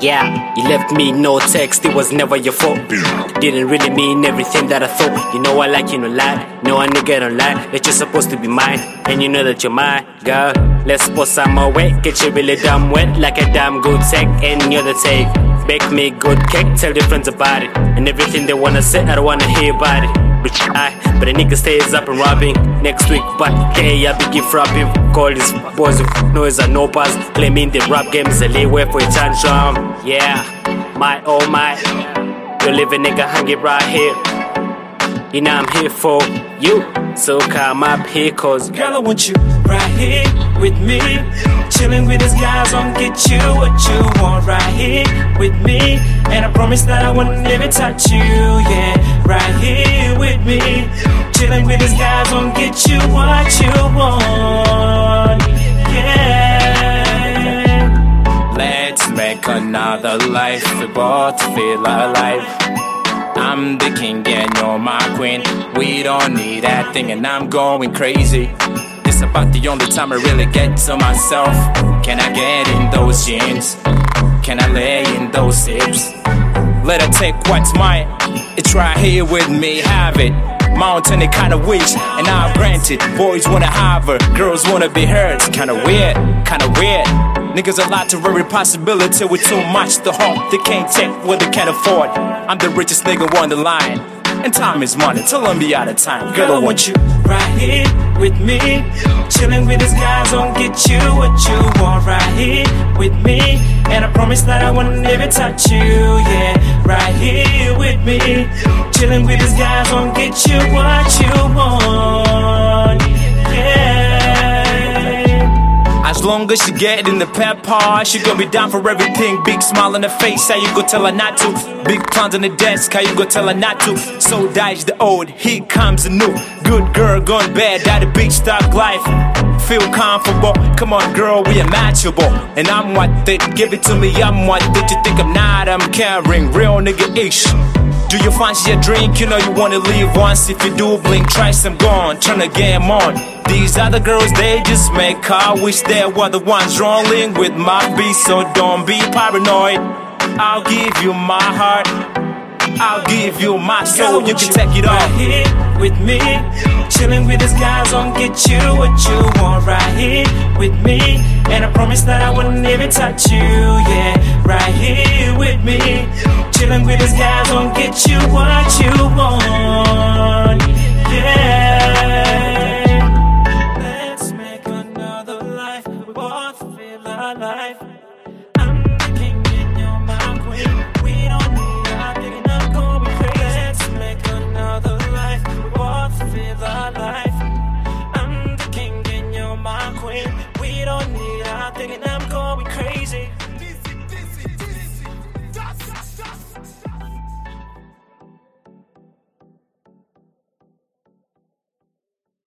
Yeah, you left me no text, it was never your fault. Didn't really mean everything that I thought. You know I like you no lie, no a nigga don't lie. That you're supposed to be mine, and you know that you're mine, girl. Let's put some away, get you really damn wet. Like a damn good tech, and you're the take. Bake me good cake, tell your friends about it. And everything they wanna say, I don't wanna hear about it. But the nigga stays up and robbing. Next week, but day I be gift robbing. Call these boys with noise and no pass. Claiming the rap game is a leeway for a tantrum. Yeah, my oh my. You live a nigga hanging right here. You know I'm here for you. So come up here, cause girl, I want you right here with me. Chilling with these guys, I'll get you what you want right here with me. And I promise that I will never touch you, yeah. Right here with me. Chilling with these guys, I'll get you what you want, yeah. Let's make another life, we both feel alive. I'm the king and you're my queen. We don't need that thing and I'm going crazy. It's about the only time I really get to myself. Can I get in those jeans? Can I lay in those hips? Let her take what's mine. It's right here with me, have it. Mountain it kinda wish, and I'll grant it. Boys wanna have her, girls wanna be hers. Kinda weird, kinda weird. Niggas a lot to worry, possibility with too much to hope. They can't take what they can't afford. I'm the richest nigga on the line, and time is money, till I'm be out of time. Girl, I want you right here with me. Chilling with these guys, I'll get you what you want right here with me. And I promise that I will never touch you, yeah. Right here with me. Chilling with these guys, I'll get you what you want, yeah. As long as she get in the pepper, she gon' be down for everything. Big smile on her face, how you go tell her not to? Big plans on the desk, how you go tell her not to? So dies the old, here comes the new. Good girl gone bad, at the big stock life. Feel comfortable, come on girl, we are matchable. And I'm what they give it to me, I'm what did you think I'm not? I'm carrying real nigga-ish. Do you fancy a drink? You know you wanna leave once. If you do, blink, try some gone, tryna get 'em on. These other girls, they just make car. Wish they were the ones rolling with my beat. So don't be paranoid. I'll give you my heart, I'll give you my soul. You can take it all. Right here with me. Chilling with these guys, I'll get you what you want right here with me. And I promise that I will never touch you, yeah. Right here with me. Chilling with these guys, I'll get you what you want, yeah. Let's make another life, we both feel alive. I'm the king and you're my queen. We don't need a thing and I'm going crazy. Let's make another life, we both feel alive.